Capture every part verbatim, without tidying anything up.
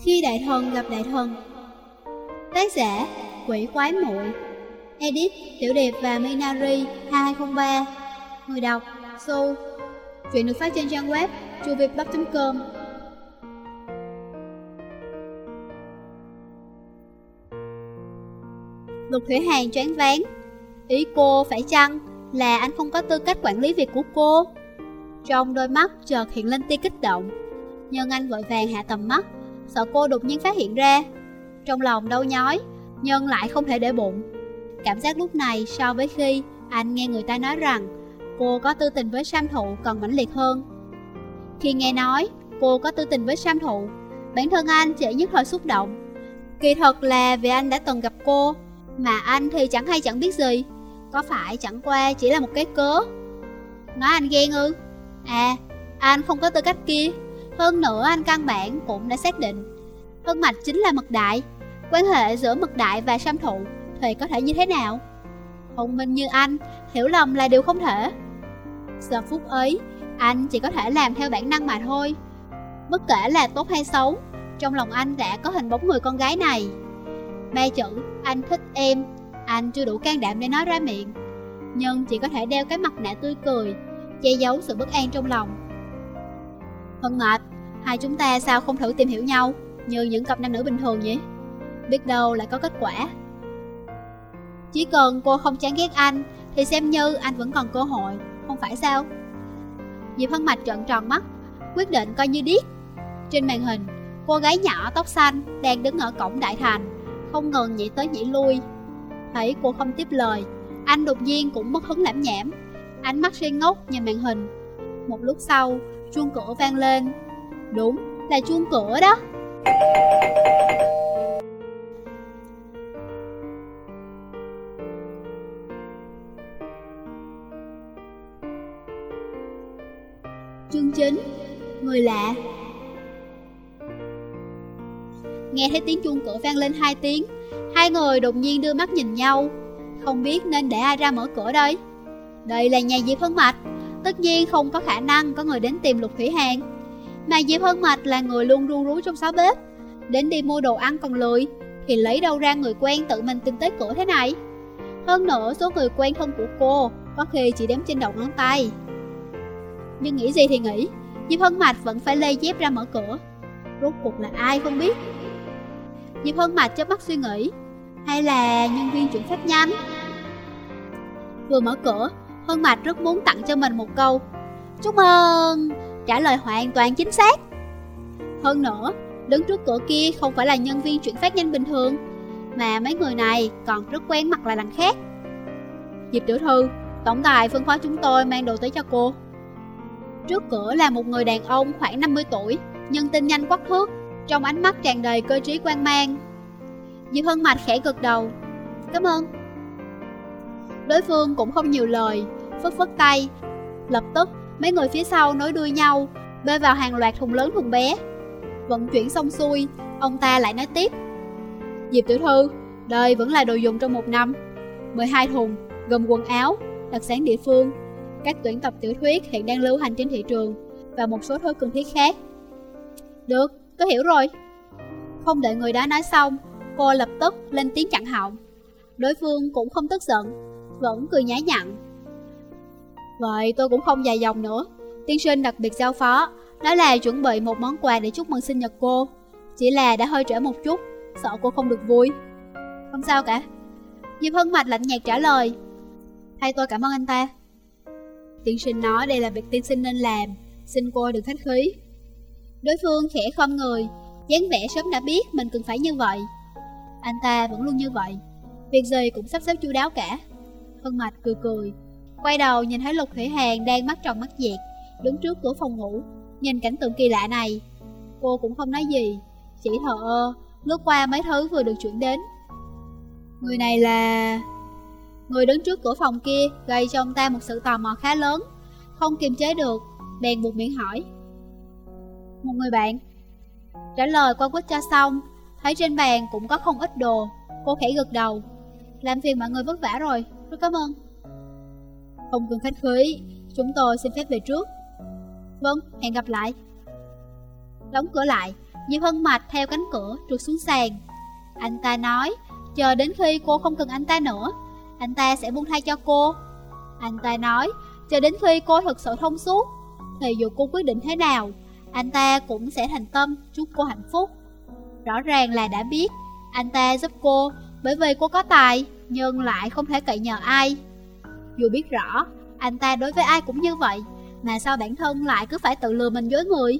Khi đại thần gặp đại thần. Tác giả Quỷ Quái Muội. Edit Tiểu Đẹp và Minari hai không ba. Người đọc Su. Chuyện được phát trên trang web chuvipub chấm com. Lục Thủy Hàn choáng váng. Ý cô phải chăng là anh không có tư cách quản lý việc của cô? Trong đôi mắt chợt hiện lên tia kích động, nhưng anh vội vàng hạ tầm mắt, sợ cô đột nhiên phát hiện ra. Trong lòng đau nhói, nhưng lại không thể để bụng. Cảm giác lúc này so với khi anh nghe người ta nói rằng cô có tư tình với Sam Thụ còn mãnh liệt hơn. Khi nghe nói cô có tư tình với Sam Thụ, bản thân anh chỉ nhất thời xúc động. Kỳ thật là vì anh đã từng gặp cô, mà anh thì chẳng hay chẳng biết gì. Có phải chẳng qua chỉ là một cái cớ? Nói anh ghen ư? À, anh không có tư cách kia. Hơn nữa anh căn bản cũng đã xác định Hân Mạch chính là Mật Đại. Quan hệ giữa Mật Đại và Sam Thụ thì có thể như thế nào? Thông minh như anh, hiểu lầm là điều không thể. Giờ phút ấy, anh chỉ có thể làm theo bản năng mà thôi. Bất kể là tốt hay xấu, trong lòng anh đã có hình bóng người con gái này. Ba chữ anh thích em, anh chưa đủ can đảm để nói ra miệng, nhưng chỉ có thể đeo cái mặt nạ tươi cười, che giấu sự bất an trong lòng. Hân Mạch, hai chúng ta sao không thử tìm hiểu nhau như những cặp nam nữ bình thường nhỉ? Biết đâu lại có kết quả. Chỉ cần cô không chán ghét anh thì xem như anh vẫn còn cơ hội, không phải sao? Diệp Hân Mạch trợn tròn mắt, quyết định coi như điếc. Trên màn hình, cô gái nhỏ tóc xanh đang đứng ở cổng đại thành, không ngừng nhảy tới nhảy lui. Thấy cô không tiếp lời, anh đột nhiên cũng mất hứng lãm nhảm, ánh mắt si ngốc nhìn màn hình. Một lúc sau, chuông cửa vang lên. Đúng, là chuông cửa đó. Chương chín. Người lạ. Nghe thấy tiếng chuông cửa vang lên hai tiếng, hai người đột nhiên đưa mắt nhìn nhau, không biết nên để ai ra mở cửa đây. Đây là nhà Diệp Hân Mạch, tất nhiên không có khả năng có người đến tìm Lục Thủy Hàn. Mà Diệp Hân Mạch là người luôn ru rú trong xó bếp, đến đi mua đồ ăn còn lười, thì lấy đâu ra người quen tự mình tìm tới cửa thế này. Hơn nữa số người quen thân của cô có khi chỉ đếm trên đầu ngón tay. Nhưng nghĩ gì thì nghĩ, Diệp Hân Mạch vẫn phải lê dép ra mở cửa. Rốt cuộc là ai không biết. Diệp Hân Mạch chớp mắt suy nghĩ, hay là nhân viên chuyển phát nhanh? Vừa mở cửa, Hân Mạch rất muốn tặng cho mình một câu chúc ơn. Trả lời hoàn toàn chính xác. Hơn nữa, đứng trước cửa kia không phải là nhân viên chuyển phát nhanh bình thường, mà mấy người này còn rất quen mặt là đằng khác. Diệp tiểu thư, tổng tài phân phó chúng tôi mang đồ tới cho cô. Trước cửa là một người đàn ông khoảng năm mươi tuổi, nhưng tinh nhanh quắc thước, trong ánh mắt tràn đầy cơ trí quan mang. Diệp Hân Mạch khẽ gật đầu, cảm ơn. Đối phương cũng không nhiều lời, phất phất tay. Lập tức mấy người phía sau nối đuôi nhau bơi vào hàng loạt thùng lớn thùng bé. Vận chuyển xong xuôi, ông ta lại nói tiếp, Diệp tiểu thư, đây vẫn là đồ dùng trong một năm. Mười hai thùng, gồm quần áo, đặc sản địa phương, các tuyển tập tiểu thuyết hiện đang lưu hành trên thị trường, và một số thứ cần thiết khác. Được, tôi hiểu rồi. Không đợi người đó nói xong, cô lập tức lên tiếng chặn họng. Đối phương cũng không tức giận, vẫn cười nhã nhặn. Vậy tôi cũng không dài dòng nữa. Tiên sinh đặc biệt giao phó, đó là chuẩn bị một món quà để chúc mừng sinh nhật cô. Chỉ là đã hơi trễ một chút, sợ cô không được vui. Không sao cả. Diệp Hân Mạch lạnh nhạt trả lời, hay tôi cảm ơn anh ta. Tiên sinh nói đây là việc tiên sinh nên làm, xin cô đừng khách khí. Đối phương khẽ khom người, dáng vẻ sớm đã biết mình cần phải như vậy. Anh ta vẫn luôn như vậy, việc gì cũng sắp xếp chu đáo cả. Hân Mạch cười cười, quay đầu nhìn thấy Lục Thủy Hàn đang mắt tròn mắt dẹt, đứng trước cửa phòng ngủ, nhìn cảnh tượng kỳ lạ này. Cô cũng không nói gì, chỉ thờ ơ lướt qua mấy thứ vừa được chuyển đến. Người này là... Người đứng trước cửa phòng kia gây cho ông ta một sự tò mò khá lớn, không kiềm chế được, bèn buộc miệng hỏi. Một người bạn. Trả lời qua quýt cho xong, thấy trên bàn cũng có không ít đồ, cô khẽ gật đầu. Làm phiền mọi người vất vả rồi, rất cảm ơn. Không cần khách khí, chúng tôi xin phép về trước. Vâng, hẹn gặp lại. Đóng cửa lại, Diệp Hân Mạch theo cánh cửa trượt xuống sàn. Anh ta nói, chờ đến khi cô không cần anh ta nữa, anh ta sẽ buông tha cho cô. Anh ta nói, chờ đến khi cô thực sự thông suốt, thì dù cô quyết định thế nào, anh ta cũng sẽ thành tâm chúc cô hạnh phúc. Rõ ràng là đã biết anh ta giúp cô bởi vì cô có tài, nhưng lại không thể cậy nhờ ai. Dù biết rõ anh ta đối với ai cũng như vậy, mà sao bản thân lại cứ phải tự lừa mình dối người?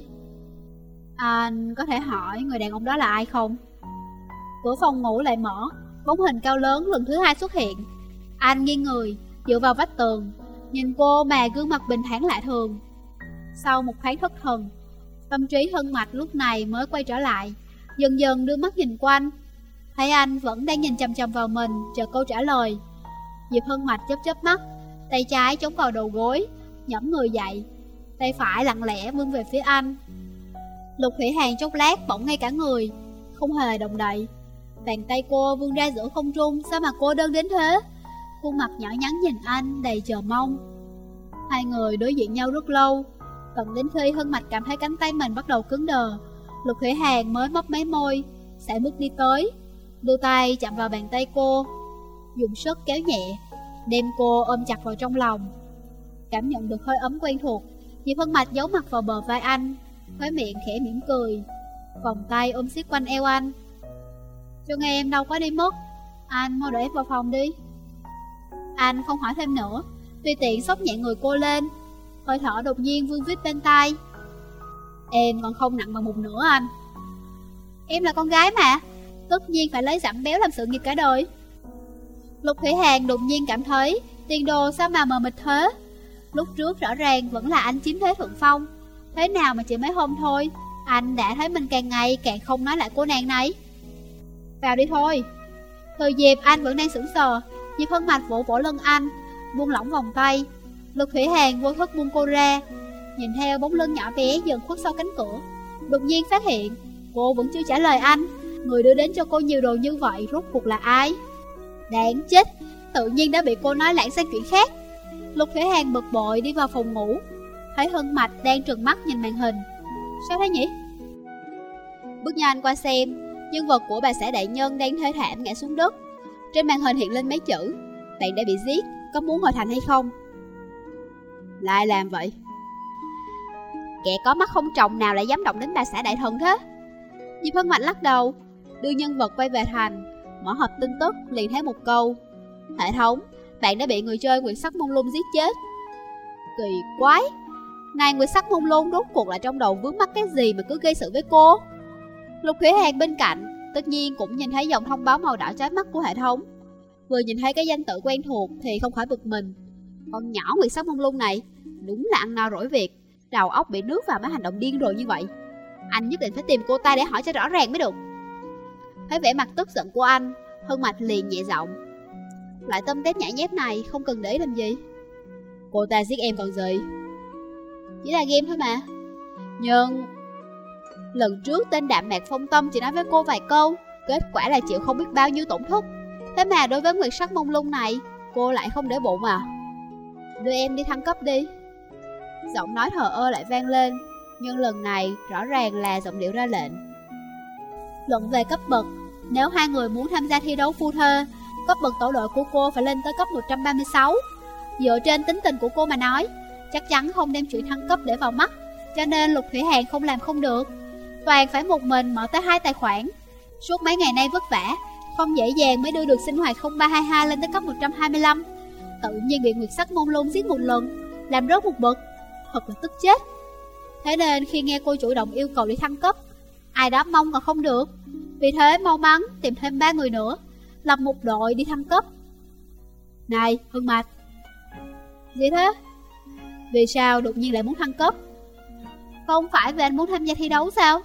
Anh có thể hỏi người đàn ông đó là ai không? Cửa phòng ngủ lại mở, bóng hình cao lớn lần thứ hai xuất hiện. Anh nghiêng người, dựa vào vách tường, nhìn cô mà gương mặt bình thản lạ thường. Sau một thoáng thất thần, tâm trí Hân Mạch lúc này mới quay trở lại, dần dần đưa mắt nhìn quanh. Thấy anh vẫn đang nhìn chằm chằm vào mình, chờ câu trả lời. Diệp Hân Mạch chớp chớp mắt, tay trái chống vào đầu gối, nhẫm người dậy, tay phải lặng lẽ vươn về phía anh. Lục Thủy Hàn chốc lát bỗng ngay cả người, không hề động đậy. Bàn tay cô vươn ra giữa không trung, sao mà cô đơn đến thế? Khuôn mặt nhỏ nhắn nhìn anh đầy chờ mong. Hai người đối diện nhau rất lâu, tận đến khi Hân Mạch cảm thấy cánh tay mình bắt đầu cứng đờ, Lục Thủy Hàn mới mấp máy môi, sải bước đi tới, đưa tay chạm vào bàn tay cô, dùng sức kéo nhẹ, đem cô ôm chặt vào trong lòng. Cảm nhận được hơi ấm quen thuộc, Diệp Hân Mạch giấu mặt vào bờ vai anh, khóe miệng khẽ mỉm cười, vòng tay ôm siết quanh eo anh. Chân em đâu có đi mất, anh mau đợi em vào phòng đi. Anh không hỏi thêm nữa, tùy tiện xốc nhẹ người cô lên, hơi thở đột nhiên vương vít bên tai. Em còn không nặng bằng một nửa anh. Em là con gái mà, tất nhiên phải lấy giảm béo làm sự nghiệp cả đời. Lục Thủy Hàn đột nhiên cảm thấy tiền đồ sao mà mờ mịt thế. Lúc trước rõ ràng vẫn là anh chiếm thế thượng phong, thế nào mà chỉ mấy hôm thôi, anh đã thấy mình càng ngày càng không nói lại cô nàng này. Vào đi thôi. Thời Diệp anh vẫn đang sững sờ, Diệp Hân Mạch vỗ vỗ lưng anh, buông lỏng vòng tay. Lục Thủy Hàn vô thức buông cô ra, nhìn theo bóng lưng nhỏ bé dần khuất sau cánh cửa, đột nhiên phát hiện cô vẫn chưa trả lời anh. Người đưa đến cho cô nhiều đồ như vậy rốt cuộc là ai? Đáng chết, tự nhiên đã bị cô nói lãng sang chuyện khác. Lục Thủy Hàn bực bội đi vào phòng ngủ, thấy Hân Mạch đang trừng mắt nhìn màn hình. Sao thế nhỉ? Bước nhanh qua xem, nhân vật của bà xã đại nhân đang thê thảm ngã xuống đất. Trên màn hình hiện lên mấy chữ: bạn đã bị giết, có muốn hồi thành hay không? Là ai làm vậy? Kẻ có mắt không tròng nào lại dám động đến bà xã đại thần thế? Diệp Hân Mạch lắc đầu, đưa nhân vật quay về thành, mở hộp tin tức liền thấy một câu: hệ thống, bạn đã bị người chơi Nguyệt Sắc Mông Lung giết chết. Kỳ quái, này Nguyệt Sắc Mông Lung rốt cuộc là trong đầu vướng mắc cái gì mà cứ gây sự với cô? Lục Thủy Hàn bên cạnh tất nhiên cũng nhìn thấy dòng thông báo màu đỏ chói mắt của hệ thống, vừa nhìn thấy cái danh tự quen thuộc thì không khỏi bực mình. Con nhỏ Nguyệt Sắc Mông Lung này đúng là ăn no rỗi việc, đầu óc bị nước vào mới hành động điên rồi như vậy. Anh nhất định phải tìm cô ta để hỏi cho rõ ràng mới được. Thấy vẻ mặt tức giận của anh, Hân Mạch liền nhẹ giọng: loại tâm tép nhãi nhép này không cần để ý làm gì. Cô ta giết em còn gì? Chỉ là game thôi mà. Nhưng lần trước tên Đạm Mạc Phong Tâm chỉ nói với cô vài câu, kết quả là chịu không biết bao nhiêu tổn thất. Thế mà đối với Nguyệt Sắc Mông Lung này, cô lại không để bụng à? Đưa em đi thăng cấp đi. Giọng nói thờ ơ lại vang lên, nhưng lần này rõ ràng là giọng điệu ra lệnh. Luận về cấp bậc, nếu hai người muốn tham gia thi đấu phu thê, cấp bậc tổ đội của cô phải lên tới cấp một trăm ba mươi sáu. Dựa trên tính tình của cô mà nói, chắc chắn không đem chuyện thăng cấp để vào mắt, cho nên Lục Thủy Hàn không làm không được. Toàn phải một mình mở tới hai tài khoản. Suốt mấy ngày nay vất vả, không dễ dàng mới đưa được sinh hoạt không ba hai hai lên tới cấp một trăm hai mươi lăm. Tự nhiên bị Nguyệt Sắc Mông Lung giết một lần, làm rớt một bậc, thật là tức chết. Thế nên khi nghe cô chủ động yêu cầu đi thăng cấp, ai đó mong còn không được. Vì thế mau mắn tìm thêm ba người nữa, lập một đội đi thăng cấp. Này Hân Mạch. Gì thế? Vì sao đột nhiên lại muốn thăng cấp? Không phải vì anh muốn tham gia thi đấu sao?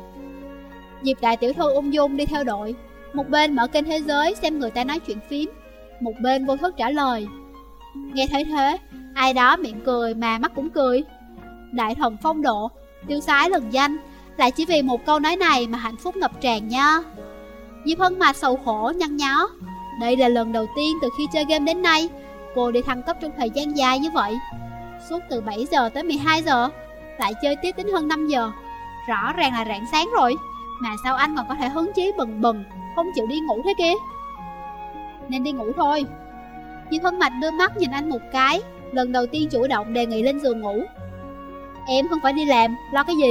Diệp đại tiểu thư ung dung đi theo đội, một bên mở kênh thế giới xem người ta nói chuyện phím, một bên vô thức trả lời. Nghe thấy thế, ai đó miệng cười mà mắt cũng cười. Đại thần phong độ, tiêu sái lừng danh, lại chỉ vì một câu nói này mà hạnh phúc ngập tràn nha. Diệp Hân Mạch sầu khổ nhăn nhó. Đây là lần đầu tiên từ khi chơi game đến nay cô đi thăng cấp trong thời gian dài như vậy. Suốt từ bảy giờ tới mười hai giờ, lại chơi tiếp đến hơn năm giờ. Rõ ràng là rạng sáng rồi. Mà sao anh còn có thể hứng chí bừng bừng, không chịu đi ngủ thế kia? Nên đi ngủ thôi. Diệp Hân Mạch đưa mắt nhìn anh một cái, lần đầu tiên chủ động đề nghị lên giường ngủ. Em không phải đi làm, lo cái gì?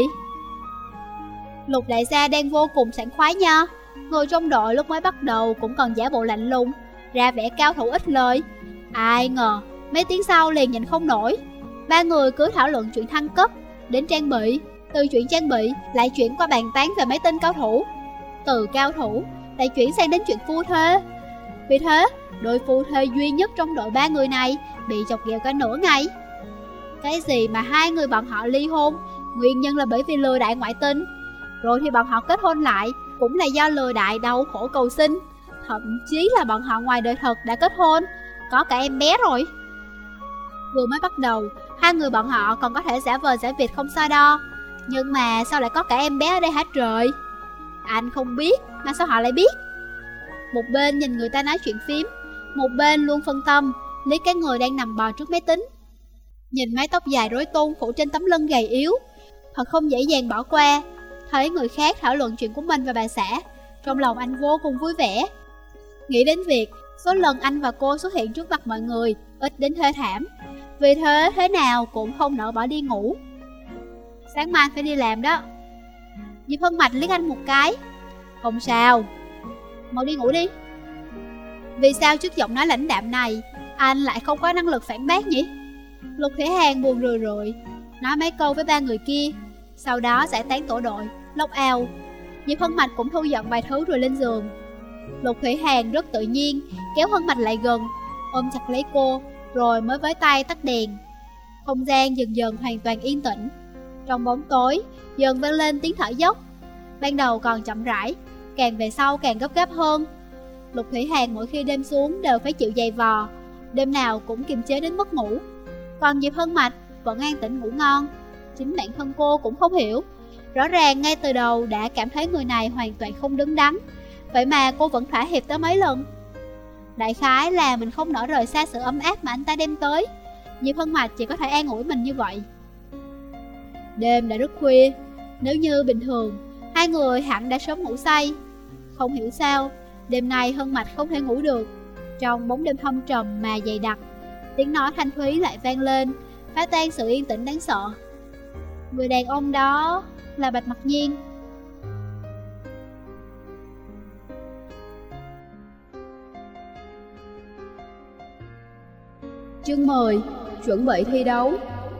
Lục đại gia đang vô cùng sảng khoái nha. Người trong đội lúc mới bắt đầu cũng còn giả bộ lạnh lùng, ra vẻ cao thủ ít lời. Ai ngờ mấy tiếng sau liền nhìn không nổi. Ba người cứ thảo luận chuyện thăng cấp, đến trang bị, từ chuyện trang bị lại chuyển qua bàn tán về mấy tên cao thủ, từ cao thủ lại chuyển sang đến chuyện phu thê. Vì thế đội phu thê duy nhất trong đội ba người này bị chọc ghẹo cả nửa ngày. Cái gì mà hai người bọn họ ly hôn, nguyên nhân là bởi vì lừa đại ngoại tình. Rồi thì bọn họ kết hôn lại cũng là do lừa đại đau khổ cầu sinh. Thậm chí là bọn họ ngoài đời thật đã kết hôn, có cả em bé rồi. Vừa mới bắt đầu, hai người bọn họ còn có thể giả vờ giả vịt không so đo. Nhưng mà sao lại có cả em bé ở đây hả trời? Anh không biết, mà sao họ lại biết? Một bên nhìn người ta nói chuyện phím, một bên luôn phân tâm liếc cái người đang nằm bò trước máy tính. Nhìn mái tóc dài rối tung phủ trên tấm lưng gầy yếu, thật không dễ dàng bỏ qua. Thấy người khác thảo luận chuyện của mình và bà xã, trong lòng anh vô cùng vui vẻ. Nghĩ đến việc số lần anh và cô xuất hiện trước mặt mọi người ít đến thê thảm, vì thế thế nào cũng không nỡ bỏ đi ngủ. Sáng mai phải đi làm đó. Diệp Hân Mạch liếc anh một cái. Không sao, mau đi ngủ đi. Vì sao trước giọng nói lãnh đạm này anh lại không có năng lực phản bác nhỉ? Lục Thủy Hàn buồn rười rượi, nói mấy câu với ba người kia, sau đó giải tán tổ đội, log out. Diệp Hân Mạch cũng thu dọn vài thứ rồi lên giường. Lục Thủy Hàn rất tự nhiên kéo Hân Mạch lại gần, ôm chặt lấy cô, rồi mới với tay tắt đèn. Không gian dần dần hoàn toàn yên tĩnh. Trong bóng tối dần vang lên tiếng thở dốc. Ban đầu còn chậm rãi, càng về sau càng gấp gáp hơn. Lục Thủy Hàn mỗi khi đêm xuống đều phải chịu giày vò, đêm nào cũng kiềm chế đến mất ngủ. Còn Diệp Hân Mạch vẫn an tĩnh ngủ ngon. Chính bản thân cô cũng không hiểu, rõ ràng ngay từ đầu đã cảm thấy người này hoàn toàn không đứng đắn, vậy mà cô vẫn thỏa hiệp tới mấy lần. Đại khái là mình không nỡ rời xa sự ấm áp mà anh ta đem tới. Diệp Hân Mạch chỉ có thể an ủi mình như vậy. Đêm đã rất khuya, nếu như bình thường hai người hẳn đã sớm ngủ say. Không hiểu sao đêm nay Hân Mạch không thể ngủ được. Trong bóng đêm thâm trầm mà dày đặc, tiếng nói thanh thúy lại vang lên, phá tan sự yên tĩnh đáng sợ. Người đàn ông đó là Bạch Mặc Nhiên. Chương mười. Chuẩn bị thi đấu.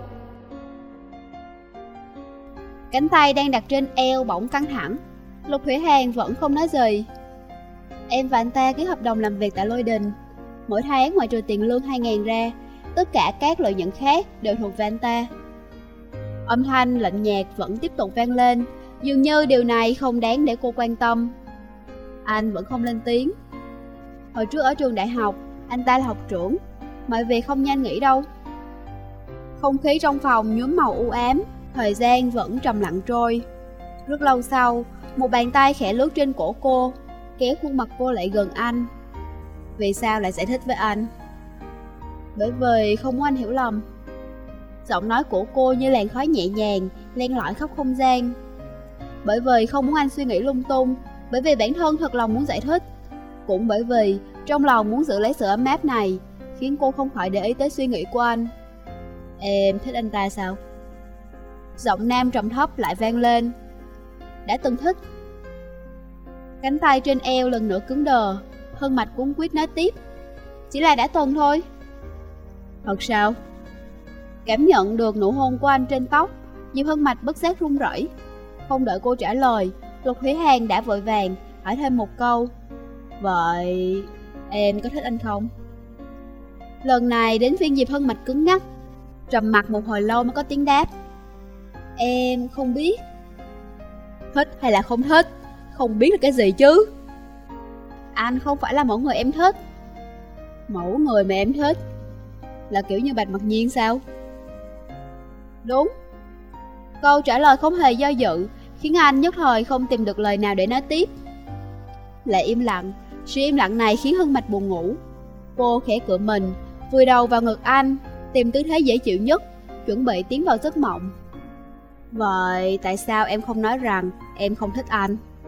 Cánh tay đang đặt trên eo bỗng căng thẳng. Lục Thủy Hàn vẫn không nói gì. Em và anh ta ký hợp đồng làm việc tại Lôi Đình. Mỗi tháng ngoại trừ tiền lương hai ngàn ra, tất cả các lợi nhuận khác đều thuộc về anh ta. Âm thanh lạnh nhạt vẫn tiếp tục vang lên, dường như điều này không đáng để cô quan tâm. Anh vẫn không lên tiếng. Hồi trước ở trường đại học, anh ta là học trưởng, mọi việc không nhanh nghỉ đâu. Không khí trong phòng nhuốm màu u ám, thời gian vẫn trầm lặng trôi. Rất lâu sau, một bàn tay khẽ lướt trên cổ cô, kéo khuôn mặt cô lại gần anh. Vì sao lại giải thích với anh? Bởi vì không muốn anh hiểu lầm. Giọng nói của cô như làn khói nhẹ nhàng, len lỏi khắp không gian. Bởi vì không muốn anh suy nghĩ lung tung, bởi vì bản thân thật lòng muốn giải thích. Cũng bởi vì trong lòng muốn giữ lấy sự ấm áp này, khiến cô không khỏi để ý tới suy nghĩ của anh. Em thích anh ta sao? Giọng nam trầm thấp lại vang lên. Đã từng thích. Cánh tay trên eo lần nữa cứng đờ. Hân Mạch cuống quýt nói tiếp. Chỉ là đã từng thôi. Thật sao? Cảm nhận được nụ hôn của anh trên tóc, Diệp Hân Mạch bất giác run rẩy. Không đợi cô trả lời, Lục Thủy Hàn đã vội vàng hỏi thêm một câu. Vậy em có thích anh không? Lần này đến phiên Diệp Hân Mạch cứng ngắc, trầm mặc một hồi lâu mới có tiếng đáp. Em không biết. Thích hay là không thích? Không biết là cái gì chứ? Anh không phải là mẫu người em thích. Mẫu người mà em thích là kiểu như Bạch Mặc Nhiên sao? Đúng. Câu trả lời không hề do dự, khiến anh nhất thời không tìm được lời nào để nói tiếp. Lại im lặng. Sự im lặng này khiến Hân Mạch buồn ngủ. Cô khẽ cựa mình, vùi đầu vào ngực anh, tìm tư thế dễ chịu nhất, chuẩn bị tiến vào giấc mộng. Vậy tại sao em không nói rằng em không thích anh?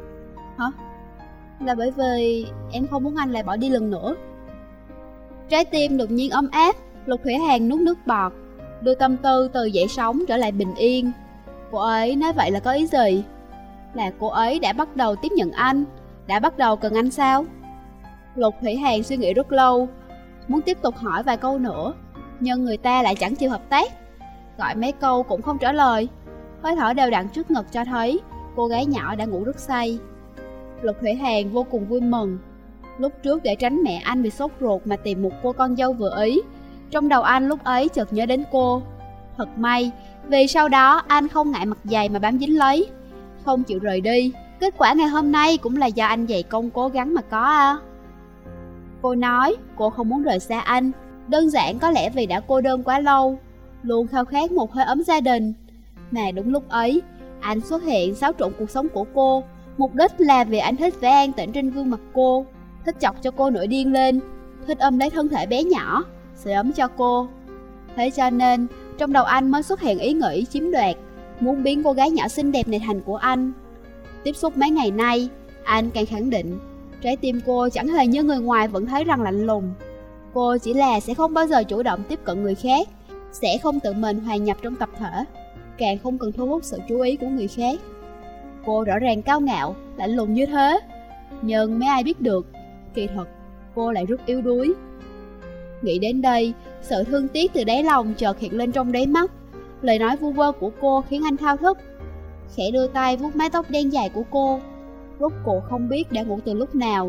Hả? Là bởi vì em không muốn anh lại bỏ đi lần nữa. Trái tim đột nhiên ấm áp, Lục Thủy Hàn nuốt nước bọt, đưa tâm tư từ dậy sóng trở lại bình yên. Cô ấy nói vậy là có ý gì? Là cô ấy đã bắt đầu tiếp nhận anh, đã bắt đầu cần anh sao? Lục Thủy Hàn suy nghĩ rất lâu, muốn tiếp tục hỏi vài câu nữa, nhưng người ta lại chẳng chịu hợp tác. Gọi mấy câu cũng không trả lời. Hơi thở đều đặn trước ngực cho thấy cô gái nhỏ đã ngủ rất say. Lục Thủy Hàn vô cùng vui mừng. Lúc trước để tránh mẹ anh bị sốt ruột mà tìm một cô con dâu vừa ý, trong đầu anh lúc ấy chợt nhớ đến cô. Thật may, vì sau đó anh không ngại mặt dày mà bám dính lấy, không chịu rời đi. Kết quả ngày hôm nay cũng là do anh dày công cố gắng mà có à. Cô nói cô không muốn rời xa anh, đơn giản có lẽ vì đã cô đơn quá lâu, luôn khao khát một hơi ấm gia đình. Mà đúng lúc ấy, anh xuất hiện xáo trộn cuộc sống của cô, mục đích là vì anh thích vẻ an tĩnh trên gương mặt cô, thích chọc cho cô nổi điên lên, thích ôm lấy thân thể bé nhỏ, sưởi ấm cho cô. Thế cho nên, trong đầu anh mới xuất hiện ý nghĩ chiếm đoạt, muốn biến cô gái nhỏ xinh đẹp này thành của anh. Tiếp xúc mấy ngày nay, anh càng khẳng định, trái tim cô chẳng hề như người ngoài vẫn thấy rằng lạnh lùng. Cô chỉ là sẽ không bao giờ chủ động tiếp cận người khác, sẽ không tự mình hòa nhập trong tập thể, càng không cần thu hút sự chú ý của người khác. Cô rõ ràng cao ngạo, lạnh lùng như thế, nhưng mấy ai biết được, kỳ thực cô lại rất yếu đuối. Nghĩ đến đây, sự thương tiếc từ đáy lòng chợt hiện lên trong đáy mắt. Lời nói vu vơ của cô khiến anh thao thức, khẽ đưa tay vuốt mái tóc đen dài của cô. Rốt cuộc không biết đã ngủ từ lúc nào.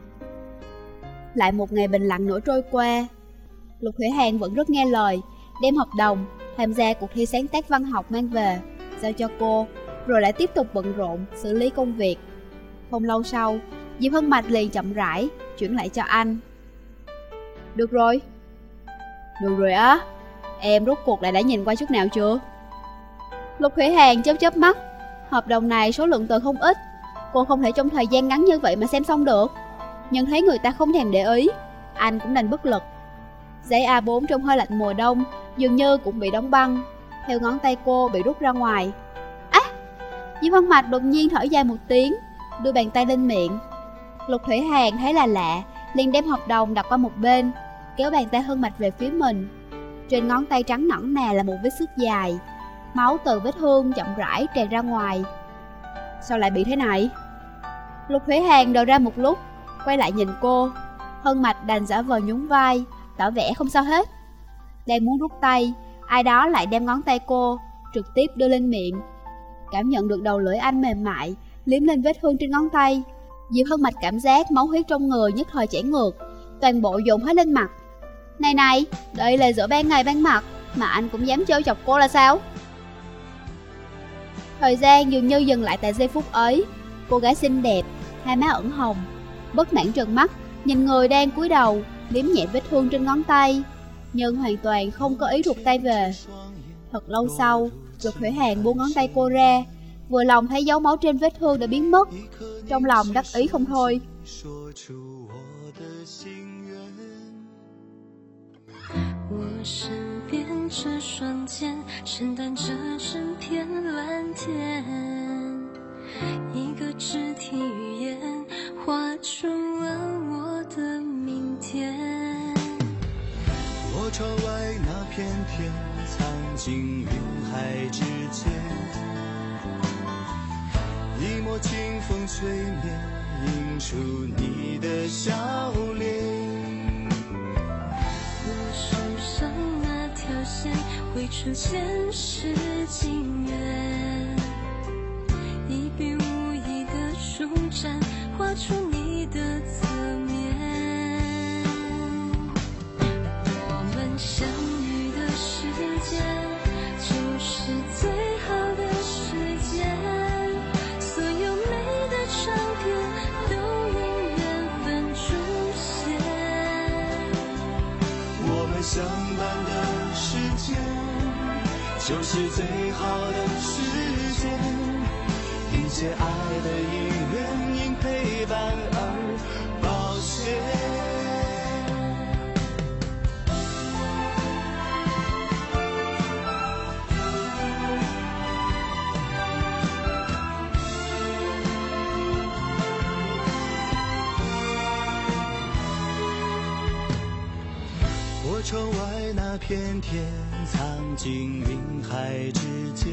Lại một ngày bình lặng nữa trôi qua. Lục Thủy Hàn vẫn rất nghe lời, đem hợp đồng tham gia cuộc thi sáng tác văn học mang về, giao cho cô, rồi lại tiếp tục bận rộn xử lý công việc. Không lâu sau, Diệp Hân Mạch liền chậm rãi chuyển lại cho anh. Được rồi. Được rồi á, em rốt cuộc lại đã nhìn qua chút nào chưa? Lục Thủy Hàn chớp chớp mắt. Hợp đồng này số lượng từ không ít, cô không thể trong thời gian ngắn như vậy mà xem xong được. Nhưng thấy người ta không thèm để ý, anh cũng đành bất lực. Giấy A bốn trong hơi lạnh mùa đông dường như cũng bị đóng băng, theo ngón tay cô bị rút ra ngoài. Á! À, Diệp Hân Mạch đột nhiên thở dài một tiếng, đưa bàn tay lên miệng. Lục Thủy Hàn thấy là lạ, liền đem hợp đồng đặt qua một bên, kéo bàn tay Hân Mạch về phía mình. Trên ngón tay trắng nõn nà là một vết xước dài, máu từ vết thương chậm rãi tràn ra ngoài. Sao lại bị thế này? Lục Thủy Hàn đờ ra một lúc, quay lại nhìn cô. Hân Mạch đành giả vờ nhún vai, tỏ vẻ không sao hết. Đang muốn rút tay, ai đó lại đem ngón tay cô trực tiếp đưa lên miệng. Cảm nhận được đầu lưỡi anh mềm mại liếm lên vết thương trên ngón tay, Diệp Hân Mạch cảm giác máu huyết trong người nhất thời chảy ngược, toàn bộ dồn hết lên mặt. Này này, đây là giữa ban ngày ban mặt mà anh cũng dám trêu chọc cô là sao? Thời gian dường như dừng lại tại giây phút ấy. Cô gái xinh đẹp, hai má ửng hồng, bất mãn trợn mắt nhìn người đang cúi đầu liếm nhẹ vết thương trên ngón tay, nhưng hoàn toàn không có ý rụt tay về. Thật lâu sau, Lục Thủy Hàn buông ngón tay cô ra, vừa lòng thấy dấu máu trên vết thương đã biến mất, trong lòng đắc ý không thôi. 窗外那片天藏进云海之间，一抹清风吹面，映出你的笑脸。 我手上那条线会出现是情缘，一笔无意的舒展，画出你的侧面。相遇的时间就是最好的时间，所有美的唱片都因缘分出现。 我们相伴的时间就是最好的时间，一切爱的因缘因陪伴而保鲜。 片天藏进云海之间，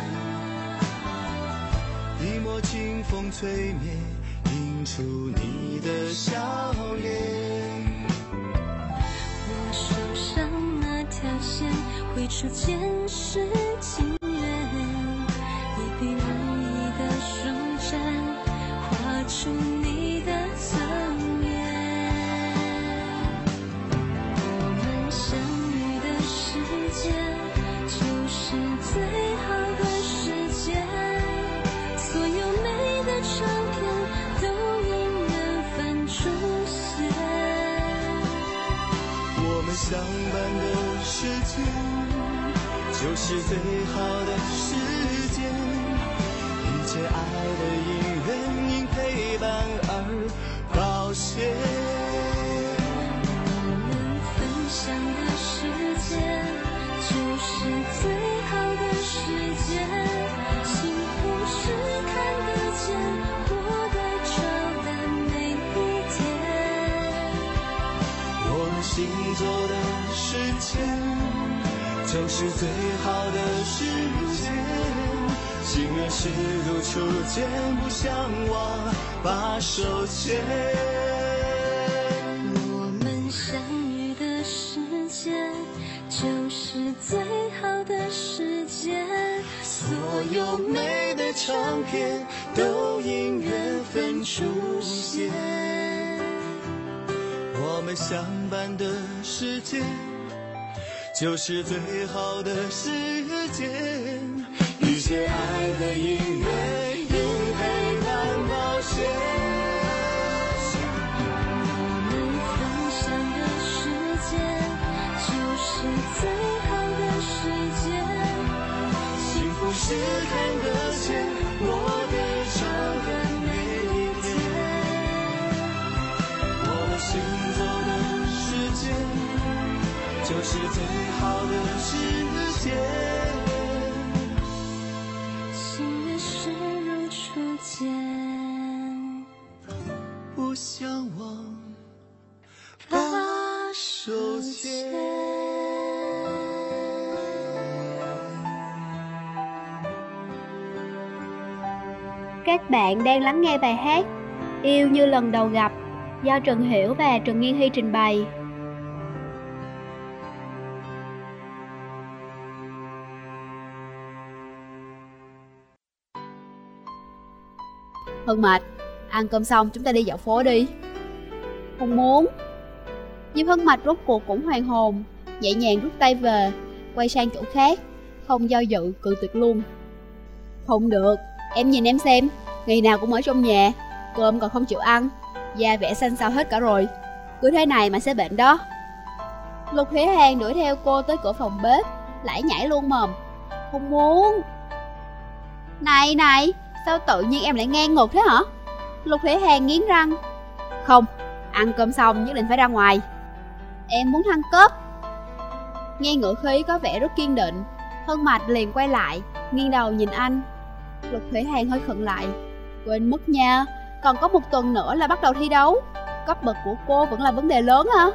一抹清风吹灭，映出你的笑脸。 我手上那条线会出前世情缘，一笔如意的书针画出你的侧面。我们相遇的时间就是最好的时间，所有美的唱片都因缘分出现。 我们相伴的时间就是最好的时间，一切爱的因缘因陪伴而保鲜。 我们分享的时间就是最好的时间，幸福是看得见活得着的每一天。 我们行走的时间就是最好的时间，心愿是如初见，不相忘把手牵。 我们相遇的时间就是最好的时间， 所有美的唱片都因缘分出现。我们相伴的时间就是最好的时间，一切爱的因缘因陪伴保鲜。 我们分享的时间就是最好的时间， 幸福是看得见我的着的每一天。我们行走的时间就是最好的时间， 心愿是如初见， 不相忘把手牵。 Các bạn đang lắng nghe bài hát Yêu như lần đầu gặp do Trần Hiểu và Trần Nghiên Hy trình bày. Hân Mạch, ăn cơm xong chúng ta đi dạo phố đi. Không muốn. Diệp Hân Mạch rốt cuộc cũng hoàn hồn, nhẹ nhàng rút tay về, quay sang chỗ khác, không do dự cự tuyệt luôn. Không được, em nhìn em xem, ngày nào cũng ở trong nhà, cơm còn không chịu ăn, da vẻ xanh xao hết cả rồi. Cứ thế này mà sẽ bệnh đó. Lục Thủy Hàn đuổi theo cô tới cửa phòng bếp, lải nhải luôn mồm. Không muốn. Này này, sao tự nhiên em lại ngang ngược thế hả? Lục Thủy Hàn nghiến răng. Không, ăn cơm xong nhất định phải ra ngoài. Em muốn thăng cấp. Nghe ngữ khí có vẻ rất kiên định, Hân Mạch liền quay lại, nghiêng đầu nhìn anh. Lục Thủy Hàn hơi khựng lại. Quên mất nha, còn có một tuần nữa là bắt đầu thi đấu. Cấp bậc của cô vẫn là vấn đề lớn hả?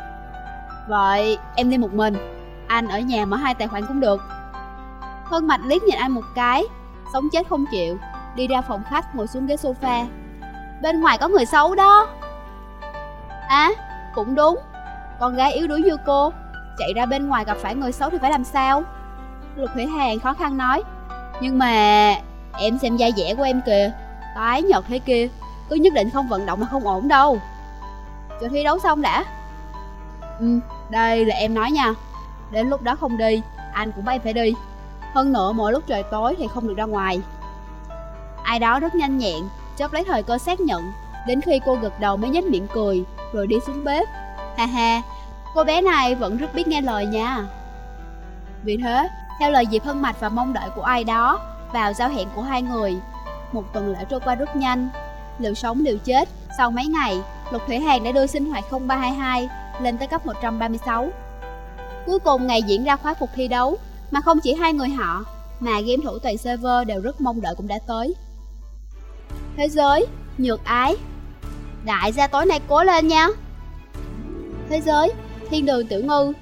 Vậy em đi một mình, anh ở nhà mở hai tài khoản cũng được. Hân Mạch liếc nhìn anh một cái, sống chết không chịu, đi ra phòng khách ngồi xuống ghế sofa. Bên ngoài có người xấu đó. À, cũng đúng, con gái yếu đuối như cô chạy ra bên ngoài gặp phải người xấu thì phải làm sao? Lục Thủy Hàn khó khăn nói. Nhưng mà em xem da dẻ của em kìa, tái nhợt thế kia, cứ nhất định không vận động mà không ổn đâu. Chờ thi đấu xong đã. Ừ, đây là em nói nha. Đến lúc đó không đi, anh cũng bay phải đi. Hơn nữa mỗi lúc trời tối thì không được ra ngoài. Ai đó rất nhanh nhẹn, chớp lấy thời cơ xác nhận. Đến khi cô gật đầu mới nhếch miệng cười, rồi đi xuống bếp. Ha ha, cô bé này vẫn rất biết nghe lời nha. Vì thế, theo lời Diệp Hân Mạch và mong đợi của ai đó, vào giao hẹn của hai người, một tuần lễ trôi qua rất nhanh. Liều sống liều chết, sau mấy ngày, Lục Thủy Hàn đã đưa sinh hoạt không ba hai hai lên tới cấp một trăm ba mươi sáu. Cuối cùng ngày diễn ra khóa phục thi đấu, mà không chỉ hai người họ, mà game thủ toàn server đều rất mong đợi cũng đã tới. Thế giới, nhược ái. Đại gia tối nay cố lên nha. Thế giới, thiên đường tiểu ngư.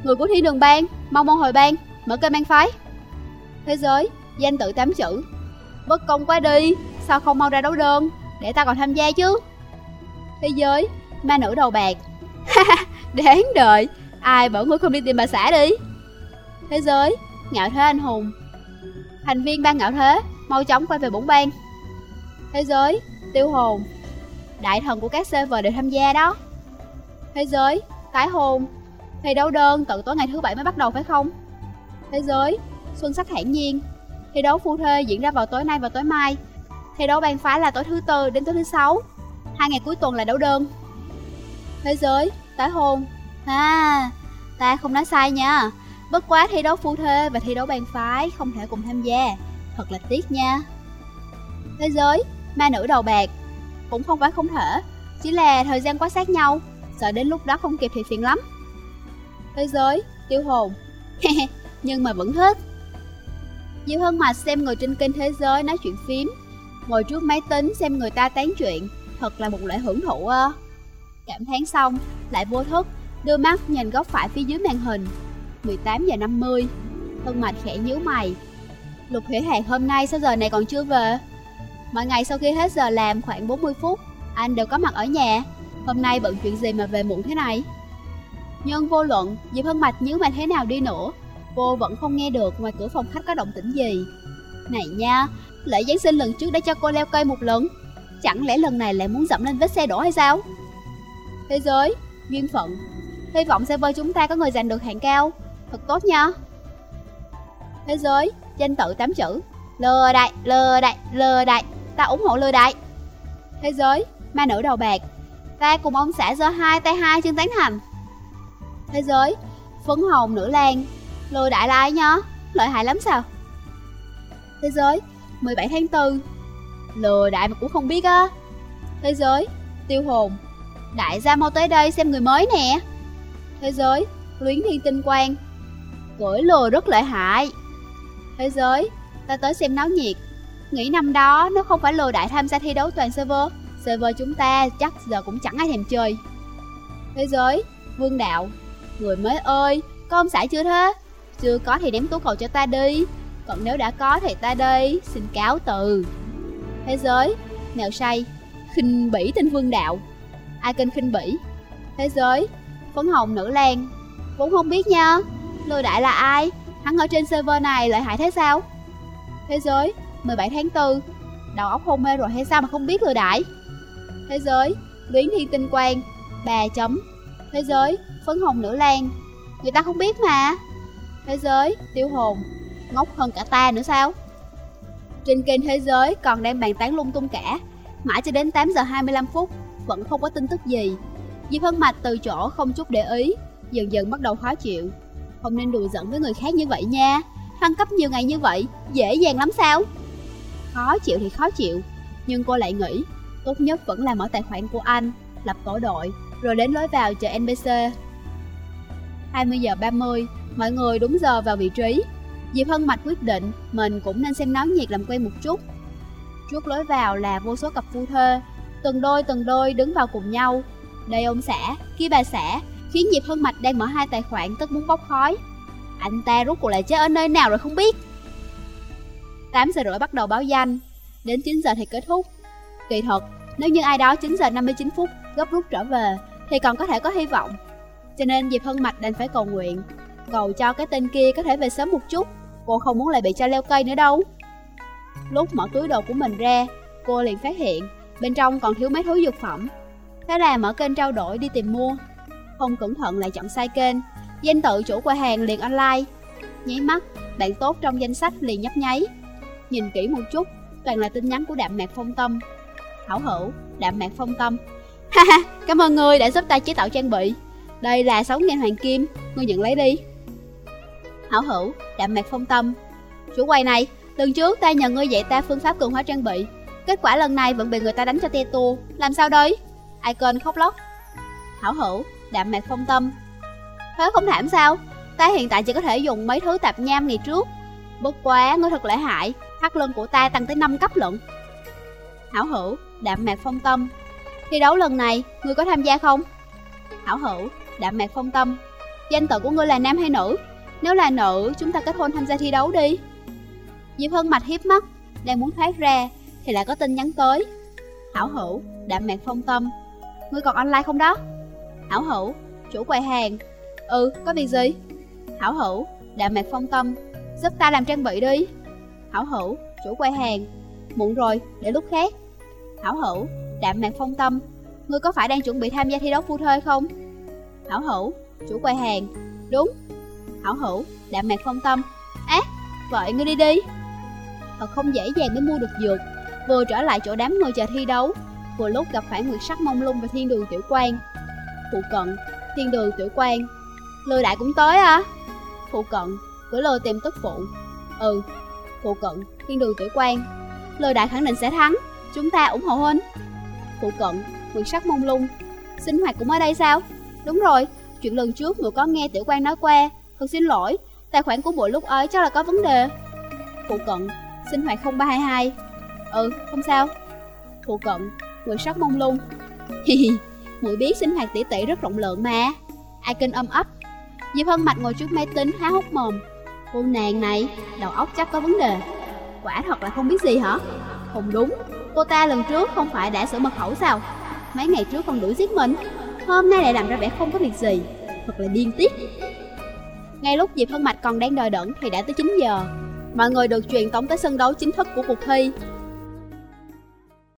Người của Thiên Đường Bang, mau mau hồi bang, mở kênh bang phái. Thế giới, danh tự tám chữ. Bất công quá đi, sao không mau ra đấu đơn, để ta còn tham gia chứ. Thế giới, ma nữ đầu bạc. Đáng đời, ai bảo ngươi không đi tìm bà xã đi. Thế giới, ngạo thế anh hùng. Thành viên ban ngạo thế, mau chóng quay về bổn bang. Thế giới, tiêu hồn. Đại thần của các server đều tham gia đó. Thế giới, tái hôn. Thi đấu đơn tận tối ngày thứ bảy mới bắt đầu phải không? Thế giới, xuân sắc thản nhiên. Thi đấu phu thê diễn ra vào tối nay và tối mai. Thi đấu bang phái là tối thứ tư đến tối thứ sáu. Hai ngày cuối tuần là đấu đơn. Thế giới, tái hôn. À, ta không nói sai nha. Bất quá thi đấu phu thê và thi đấu bang phái không thể cùng tham gia. Thật là tiếc nha. Thế giới, ma nữ đầu bạc. Cũng không phải không thể, chỉ là thời gian quá sát nhau, sợ đến lúc đó không kịp thì phiền lắm. Thế giới, tiêu hồn. Nhưng mà vẫn thích. Diệp Hân Mạch xem người trên kênh Thế Giới nói chuyện phím, ngồi trước máy tính xem người ta tán chuyện, thật là một loại hưởng thụ ơ. Cảm thán xong, lại vô thức đưa mắt nhìn góc phải phía dưới màn hình. Mười tám giờ năm mươi. Hân Mạch khẽ nhíu mày. Lục Thủy Hạc hôm nay sao giờ này còn chưa về? Mọi ngày sau khi hết giờ làm khoảng bốn mươi phút, anh đều có mặt ở nhà. Hôm nay bận chuyện gì mà về muộn thế này? Nhưng vô luận Diệp Hân Mạch nhíu mày thế nào đi nữa, cô vẫn không nghe được ngoài cửa phòng khách có động tĩnh gì. Này nha, lễ Giáng sinh lần trước đã cho cô leo cây một lần, chẳng lẽ lần này lại muốn dẫm lên vết xe đổ hay sao? Thế giới, duyên phận. Hy vọng server chúng ta có người giành được hạng cao, thật tốt nha. Thế giới, danh tự tám chữ. Lừa đại, lừa đại, lừa đại, ta ủng hộ lừa đại. Thế giới, ma nữ đầu bạc. Ta cùng ông xã giơ hai tay hai chân tán thành. Thế giới, phấn hồng nữ lang. Lừa đại là ai nhá? Lợi hại lắm sao? Thế giới, mười bảy tháng tư. Lừa đại mà cũng không biết á. Thế giới, tiêu hồn. Đại gia mau tới đây xem người mới nè. Thế giới, luyến thiên tinh quang. Cưỡi lừa rất lợi hại. Thế giới, ta tới xem náo nhiệt. Nghĩ năm đó nếu không phải lừa đại tham gia thi đấu toàn server, server chúng ta chắc giờ cũng chẳng ai thèm chơi. Thế giới, vương đạo. Người mới ơi, có ông xã chưa thế? Chưa có thì ném tú cầu cho ta đi, còn nếu đã có thì ta đây, xin cáo từ. Thế giới, mèo say. Khinh bỉ tên vương đạo. Ai kênh khinh bỉ? Thế giới, phấn hồng nữ lang. Vốn không biết nha, lừa đại là ai? Hắn ở trên server này lợi hại thế sao? Thế giới, mười bảy tháng tư. Đầu óc hôn mê rồi hay sao mà không biết lừa đại? Thế giới, luyến thiên tinh quang. Bà chấm. Thế giới, phấn hồng nữ lang. Người ta không biết mà. Thế giới, tiêu hồn. Ngốc hơn cả ta nữa sao? Trên kênh Thế Giới còn đang bàn tán lung tung cả. Mãi cho đến tám giờ hai mươi lăm phút vẫn không có tin tức gì. Diệp Hân Mạch từ chỗ không chút để ý, dần dần bắt đầu khó chịu. Không nên đùa giỡn với người khác như vậy nha. Thăng cấp nhiều ngày như vậy, dễ dàng lắm sao? Khó chịu thì khó chịu, nhưng cô lại nghĩ tốt nhất vẫn là mở tài khoản của anh, lập tổ đội, rồi đến lối vào chờ en pê xê. hai mươi giờ ba mươi, mọi người đúng giờ vào vị trí. Diệp Hân Mạch quyết định mình cũng nên xem náo nhiệt làm quen một chút. Trước lối vào là vô số cặp phu thê, từng đôi từng đôi đứng vào cùng nhau. Đây ông xã, kia bà xã, khiến Diệp Hân Mạch đang mở hai tài khoản tức muốn bốc khói. Anh ta rốt cuộc lại chết ở nơi nào rồi không biết. Tám giờ rưỡi bắt đầu báo danh, đến chín giờ thì kết thúc. Kỳ thật, nếu như ai đó chín giờ năm mươi chín phút gấp rút trở về thì còn có thể có hy vọng. Cho nên Diệp Hân Mạch đành phải cầu nguyện, cầu cho cái tên kia có thể về sớm một chút. Cô không muốn lại bị cho leo cây nữa đâu. Lúc mở túi đồ của mình ra, cô liền phát hiện bên trong còn thiếu mấy thứ dược phẩm. Thế là mở kênh trao đổi đi tìm mua. Không cẩn thận lại chọn sai kênh, danh tự chủ quầy hàng liền online. Nháy mắt, bạn tốt trong danh sách liền nhấp nháy. Nhìn kỹ một chút, toàn là tin nhắn của Đạm Mạc Phong Tâm. Hảo hữu, Đạm Mạc Phong Tâm. Haha, cảm ơn ngươi đã giúp ta chế tạo trang bị. Đây là sáu nghìn hoàng kim, ngươi nhận lấy đi. Hảo hữu, Đạm Mạc Phong Tâm. Chủ quầy này, lần trước ta nhờ ngươi dạy ta phương pháp cường hóa trang bị, kết quả lần này vẫn bị người ta đánh cho te tua, làm sao đây? Icon khóc lóc. Hảo hữu, Đạm Mạc Phong Tâm. Thế không thảm sao? Ta hiện tại chỉ có thể dùng mấy thứ tạp nham ngày trước. Bất quá, ngươi thật lợi hại, hắc lân của ta tăng tới năm cấp lận. Hảo hữu, Đạm Mạc Phong Tâm. Thi đấu lần này, ngươi có tham gia không? Hảo hữu, Đạm Mạc Phong Tâm. Danh tự của ngươi là nam hay nữ? Nếu là nữ, chúng ta kết hôn tham gia thi đấu đi. Diệp Hân Mạch hiếp mắt, đang muốn thoát ra thì lại có tin nhắn tới. Hảo hữu, Đạm Mạc Phong Tâm, ngươi còn online không đó? Hảo hữu, chủ quầy hàng. Ừ, có việc gì? Hảo hữu, Đạm Mạc Phong Tâm, giúp ta làm trang bị đi. Hảo hữu, chủ quầy hàng. Muộn rồi, để lúc khác. Hảo hữu, Đạm Mạc Phong Tâm, ngươi có phải đang chuẩn bị tham gia thi đấu phu thê không? Hảo hữu, chủ quầy hàng. Đúng. Hảo hữu, Đạm Mạc Phong Tâm, á, vậy ngươi đi đi. Thật không dễ dàng để mua được dược. Vừa trở lại chỗ đám người chờ thi đấu, vừa lúc gặp phải Nguyệt Sắc Mông Lung và Thiên Đường Tiểu Quan. Phụ cận, Thiên Đường Tiểu Quan, Lừa Đại cũng tới à? Phụ cận, gửi lời tìm tức phụ. Ừ. Phụ cận, Thiên Đường Tiểu Quan, Lừa Đại khẳng định sẽ thắng, chúng ta ủng hộ huynh. Phụ cận, Nguyệt Sắc Mông Lung, Sinh Hoạt cũng ở đây sao? Đúng rồi, chuyện lần trước người có nghe Tiểu Quan nói qua. Thật xin lỗi, tài khoản của muội lúc ấy chắc là có vấn đề. Phụ cận, Sinh Hoạt không ba hai hai. Ừ, không sao. Phụ cận, Nguyệt Sắc Mông Lung, hi hi, muội biết Sinh Hoạt tỷ tỷ rất rộng lượng mà. Ai kênh âm ấp. Diệp Hân Mạch ngồi trước máy tính há hốc mồm. Cô nàng này, đầu óc chắc có vấn đề. Quả thật là không biết gì hả? Không đúng, cô ta lần trước không phải đã sửa mật khẩu sao? Mấy ngày trước còn đuổi giết mình, hôm nay lại làm ra vẻ không có việc gì. Thật là điên tiết. Ngay lúc Diệp Hân Mạch còn đang đờ đẫn thì đã tới chín giờ. Mọi người được truyền tống tới sân đấu chính thức của cuộc thi.